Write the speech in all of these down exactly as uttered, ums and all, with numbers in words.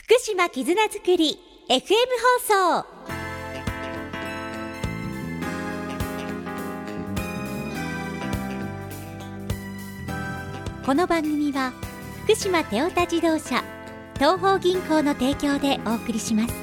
福島絆づくり エフエム 放送。この番組は福島テオタ自動車東邦銀行の提供でお送りします。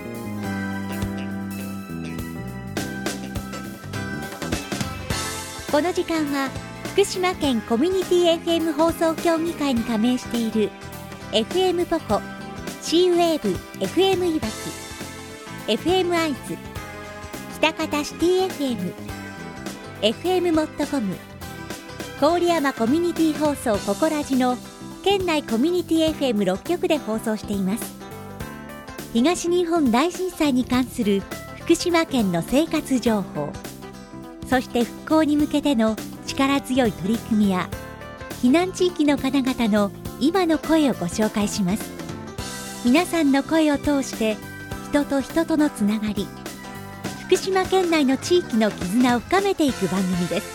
この時間は福島県コミュニティ エフエム 放送協議会に加盟している エフエム ポコ、シーウェーブ エフエム いわき、エフエム アイズ、北方シティ エフエム、エフエム モットコム、郡山コミュニティ放送ココラジの県内コミュニティ エフエムろっ 局で放送しています。東日本大震災に関する福島県の生活情報、そして復興に向けての力強い取り組みや避難地域の方々の今の声をご紹介します。皆さんの声を通して人と人とのつながり、福島県内の地域の絆を深めていく番組です。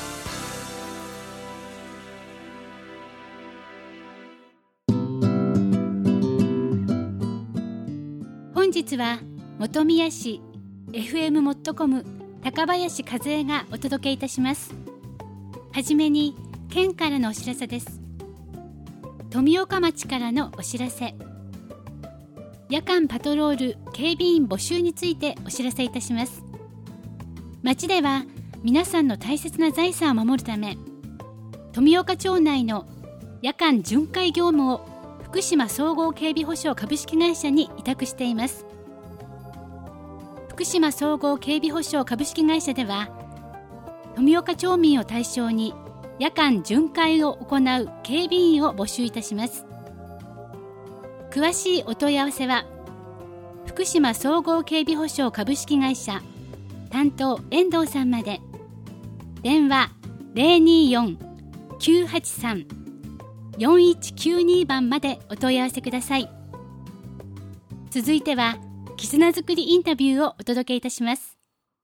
本日は本宮市 エフエム モットコム高林和恵がお届けいたします。はじめに県からのお知らせです。富岡町からのお知らせ。夜間パトロール警備員募集についてお知らせいたします。町では皆さんの大切な財産を守るため、富岡町内の夜間巡回業務を福島総合警備保障株式会社に委託しています。福島総合警備保障株式会社では、富岡町民を対象に夜間巡回を行う警備員を募集いたします。詳しいお問い合わせは福島総合警備保障株式会社担当遠藤さんまで。電話 ゼロにーよん きゅうはちさん よんいちきゅうに 番までお問い合わせください。続いては絆づくりインタビューをお届けいたします。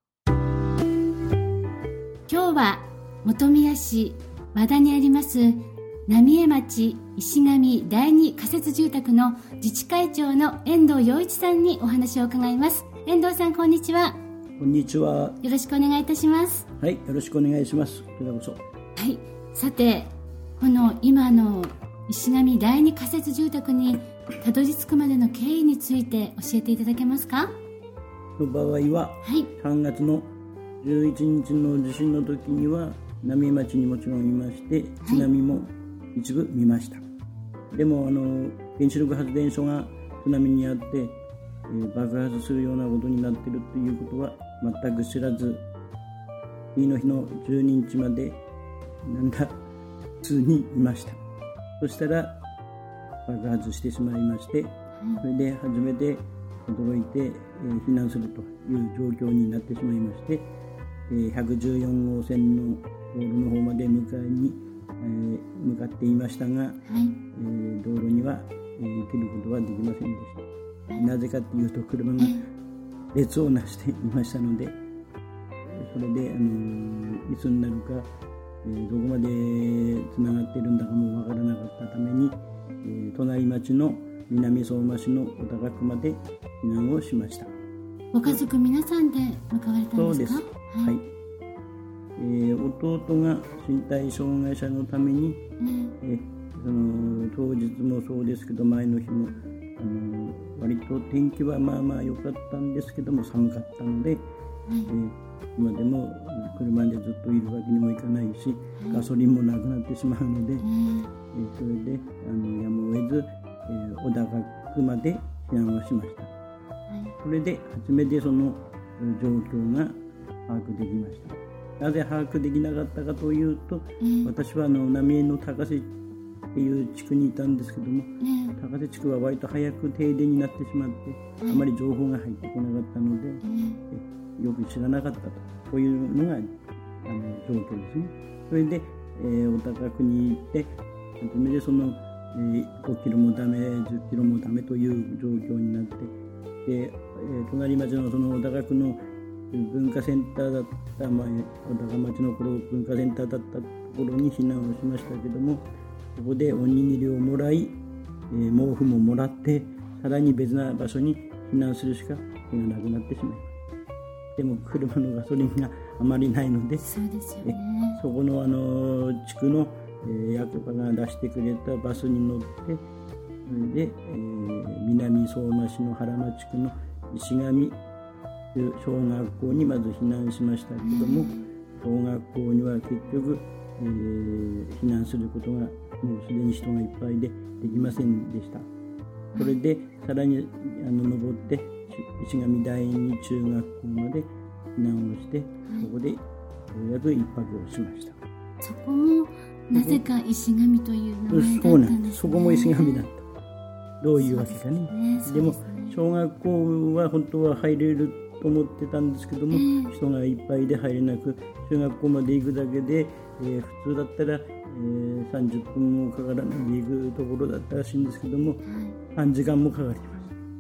今日は本宮市和田にあります浪江町石上第二仮設住宅の自治会長の遠藤洋一さんにお話を伺います。遠藤さん、こんにちは。 こんにちは。 よろしくお願いいたします。 はい、よろしくお願いします。こちらこそ。 はい、さてこの今の石上第二仮設住宅にたどり着くまでの経緯について教えていただけますか？ の場合は、はい、さんがつのじゅういちにちの地震の時には浪江町にもちろんいまして、津波も一部見ました。はい、でもあの原子力発電所が津波にあって、えー、爆発するようなことになっているということは全く知らず、次の日のじゅうににちまでなんだ普通にいました。そしたら爆発してしまいまして、それで初めて驚いて、えー、避難するという状況になってしまいまして、えー、ひゃくじゅうよんごうせんの道路の方まで迎えに、えー、向かっていましたが、はい、えー、道路には、えー、切ることはできませんでした。はい、なぜかというと車が列をなしていましたので、それで、あのー、いつになるか、えー、どこまでつながっているんだかもわからなかったために、えー、隣町の南相馬市の小高区まで避難をしました。 ご家族皆さんで向かわれたんですか？ そうです。はい。はい、えー、弟が身体障害者のために、うんえー、その当日もそうですけど前の日も、あのー、割と天気はまあまあ良かったんですけども寒かったので、はいえー、今でも車でずっといるわけにもいかないし、はい、ガソリンもなくなってしまうので、はいえー、それであのやむを得ず、えー、小高区まで避難をしました。はい、それで初めてその状況が把握できました。なぜ把握できなかったかというと、えー、私はあの浪江の高瀬っていう地区にいたんですけども、えー、高瀬地区は割と早く停電になってしまって、えー、あまり情報が入ってこなかったので、えー、よく知らなかったと、こういうのがあの状況ですね。それで、えー、小高区に行って初めてその、えー、ごキロもダメ、じゅっキロもダメという状況になって、でえー、隣町のその小高区の文化センターだった前、小高町の頃文化センターだったところに避難をしましたけども、ここでおにぎりをもらい、えー、毛布ももらって、 さらに別な場所に避難するしか手がなくなってしまいます。でも車のガソリンがあまりないので、 そうですよね、 えそこのあの地区の、えー、役場が出してくれたバスに乗って、それで、えー、南相馬市の原町区の石上小学校にまず避難しましたけども、小学校には結局、えー、避難することがもうすでに人がいっぱいでできませんでした。それでさらにあの登って石上第二中学校まで避難をして、そこでようやく一泊をしました。 そこもなぜか石上という名前だったんですね。 そうなんです。そこも石上だった。どういうわけかね。でも小学校は本当は入れると思ってたんですけども、えー、人がいっぱいで入れなく、中学校まで行くだけで、えー、普通だったら、えー、さんじゅっぷんもかからないで行くところだったらしいんですけども、はい、さんじかんもかかります。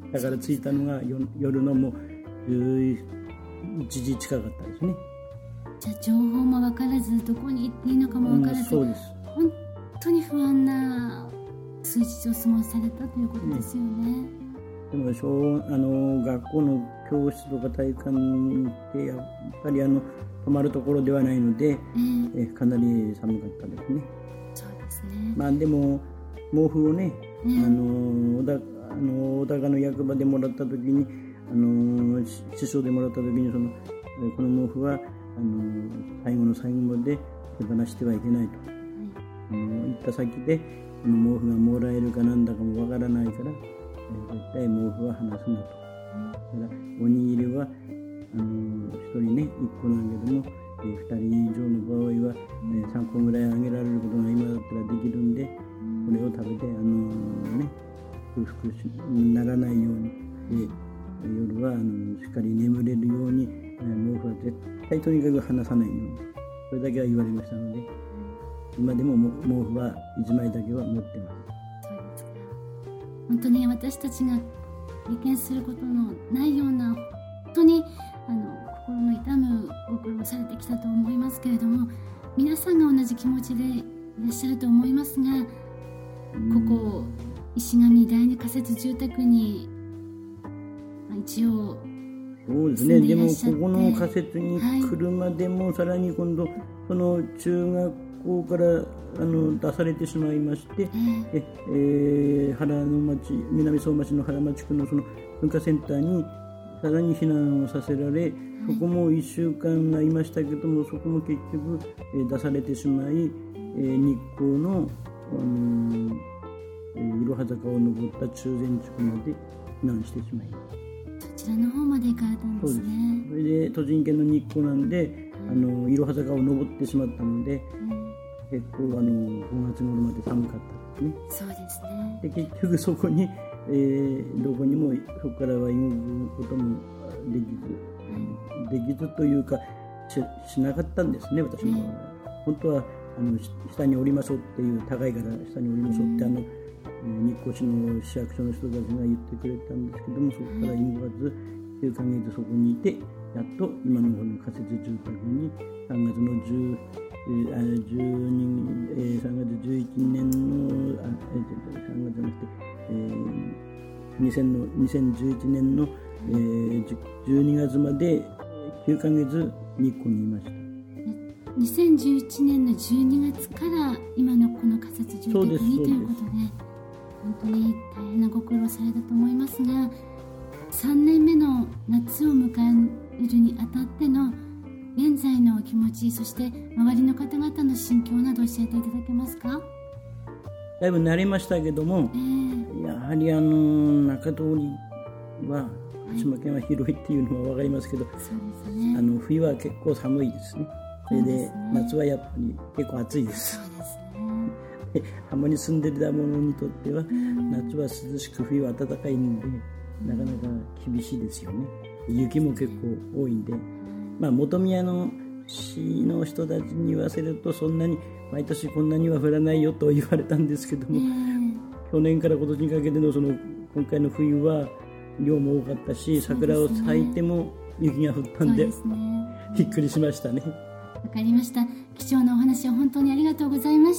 だから着いたのが夜のもうじゅういちじ近かったですね。 じゃあ情報も分からず、どこに行っていいのかも分からず、うん、 そうです。 本当に不安な数日を過ごされたということですよね。ね、 でも小あの学校の教室とか体育館ってやっぱりあの泊まるところではないので、えー、えかなり寒かったですね。 そうですね。 まあでも毛布をね、えー、あの小田あの小高の役場でもらった時に、あの師匠でもらった時にそのこの毛布はあの最後の最後まで手放してはいけないと、はい、あの行った先でこの毛布がもらえるかなんだかもわからないから、え絶対毛布は離すなと。だからおにぎりはあのひとりねいっこなんだけども、えー、ふたり以上の場合は、えー、さんこぐらいあげられることが今だったらできるんで、これを食べて、あのー、ね空腹にならないように、で夜はあのしっかり眠れるように、えー、毛布は絶対とにかく離さないように、それだけは言われましたので、今でも毛布はいちまいだけは持ってます。 そうですか。本当に私たちが経験することのないような、本当にあの心の痛むご苦労をされてきたと思いますけれども、皆さんが同じ気持ちでいらっしゃると思いますが、ここ石上第二仮設住宅に一応そうですね。でもここの仮設に来るまでも、はい、さらに今度その中学校からあの出されてしまいまして、えーええー、原の町南相馬市の原町区のその文化センターにさらに避難をさせられ、そこもいっしゅうかんがいましたけども、そこも結局、えー、出されてしまい、えー、日光の、あのーえー、いろは坂を登った中禅地区まで避難してしまいます。 そちらの方まで行かれたんですね。そうです。 それで栃木県の日光なんで、あのいろは坂を登ってしまったので、結構あのごがつ頃まで寒かったですね。 そうですね。 で結局そこに、えー、どこにもそこからは動くこともできず、できずというか し, しなかったんですね、私も。本当はあの下に降りましょうっていう、高いから下に降りましょうって、あの日光市の市役所の人たちが言ってくれたんですけども、そこから動かずきゅうかげつそこにいて、やっと今のこの仮設住宅にさんがつのじゅう、えー、じゅうに、えー、さんがつじゅういちねんのあ、えー、さんがつじゃなくて、えー、にせんのにせんじゅういちねんの、えー、じゅうにがつまできゅうかげつ日光にいました。 にせんじゅういちねんのじゅうにがつから今のこの仮設住宅にということで、本当に大変なご苦労されたと思いますが、さんねんめの夏を迎えるにあたっての現在のお気持ち、そして周りの方々の心境など教えていただけますか？ だいぶ慣れましたけども、えー、やはりあの中通りは福島県は広いっていうのは分かりますけど、そうですね、あの冬は結構寒いですね。それで、ね、夏はやっぱり結構暑いです。そうですね。浜に住んでた者にとっては、うん、夏は涼しく冬は暖かいんで、なかなか厳しいですよね。雪も結構多いんで、まあ、本宮の市の人たちに言わせると、そんなに毎年こんなには降らないよと言われたんですけども、去年から今年にかけてのその今回の冬は量も多かったし、桜を咲いても雪が降ったんで、そうですね、びっくりしましたね。 わかりました。貴重なお話を本当にありがとうございました。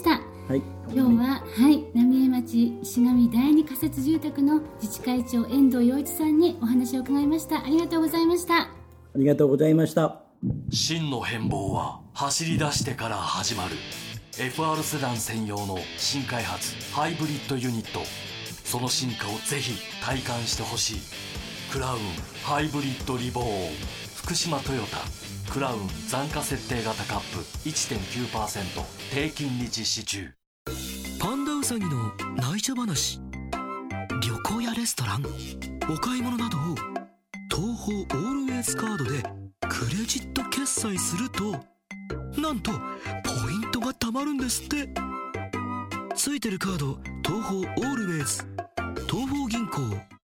はい、 今日は、はい、浪江町石上第二仮設住宅の自治会長遠藤洋一さんにお話を伺いました。ありがとうございました。 ありがとうございました。 真の変貌は走り出してから始まる。 エフアール セダン専用の新開発ハイブリッドユニット、その進化をぜひ体感してほしい。クラウンハイブリッドリボーン、福島トヨタクラウン残価設定型カップ いってんきゅうパーセント 低金利実施中。 パンダウサギの内緒話、旅行やレストラン、お買い物などを東宝オールウェイズカードでクレジット決済すると、なんとポイントが貯まるんですって。ついてるカード東宝オールウェイズ、東宝銀行。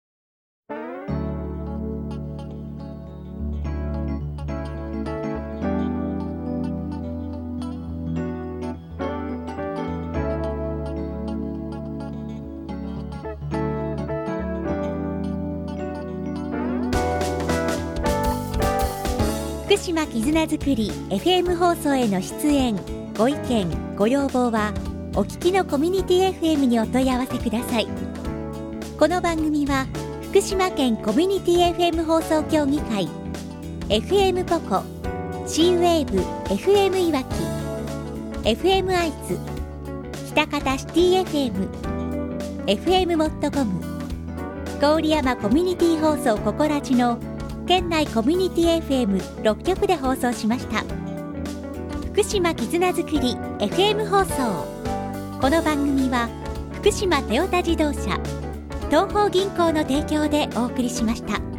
福島絆づくり エフエム 放送への出演、ご意見ご要望はお聞きのコミュニティ エフエム にお問い合わせください。この番組は福島県コミュニティ エフエム 放送協議会、 エフエム ポコ、 C ウェーブ エフエム いわき、 エフエム アイズ、喜多方シティ エフエム、 エフエム モットコム、郡山コミュニティ放送ココラジの県内コミュニティ エフエムろっきょくで放送しました。福島絆づくり エフエム 放送。この番組は福島トヨタ自動車、東邦銀行の提供でお送りしました。